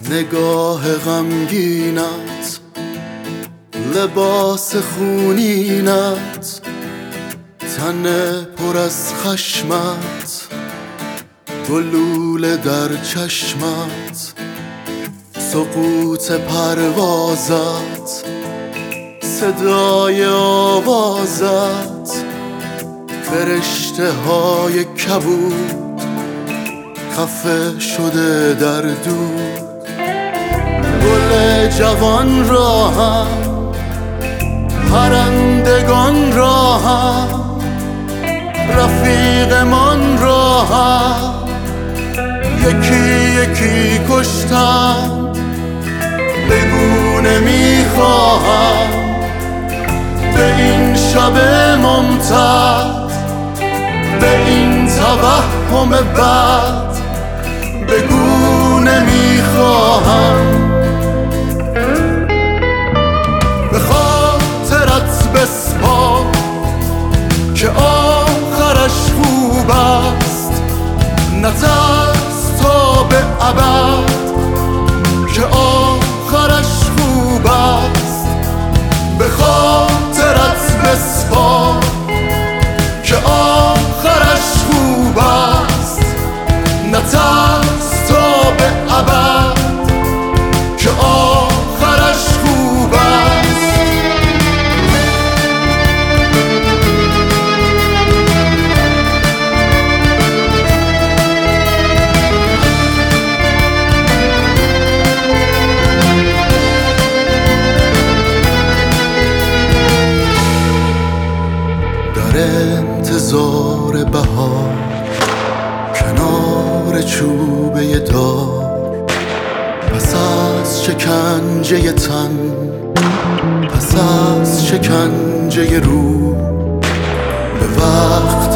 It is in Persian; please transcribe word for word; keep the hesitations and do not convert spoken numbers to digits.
نگاه غمگینت، لباس خونینت، تن پر از خشمت، گلوله در چشمت، سقوط پروازت، صدای آوازت، فرشته های کبود خفه شده در دود. گل جوان را هم پرندگان را هم رفیقمان را هم یکی یکی کشتند. بگو نمیخواهم به این شب ممتد، به این توهم بد، بگو نمیخواهم. به خاطرت بسپار که آخرش خوب است، نترس تا به ابد که آخرش خوب است. به خاطرت بسپار که آخرش خوب است، نترس تا به ابد که آخرش خوب است. در انتظار بهار کنار چوبه دار، پس از شکنجه تن، پس از شکنجه روح، به وقت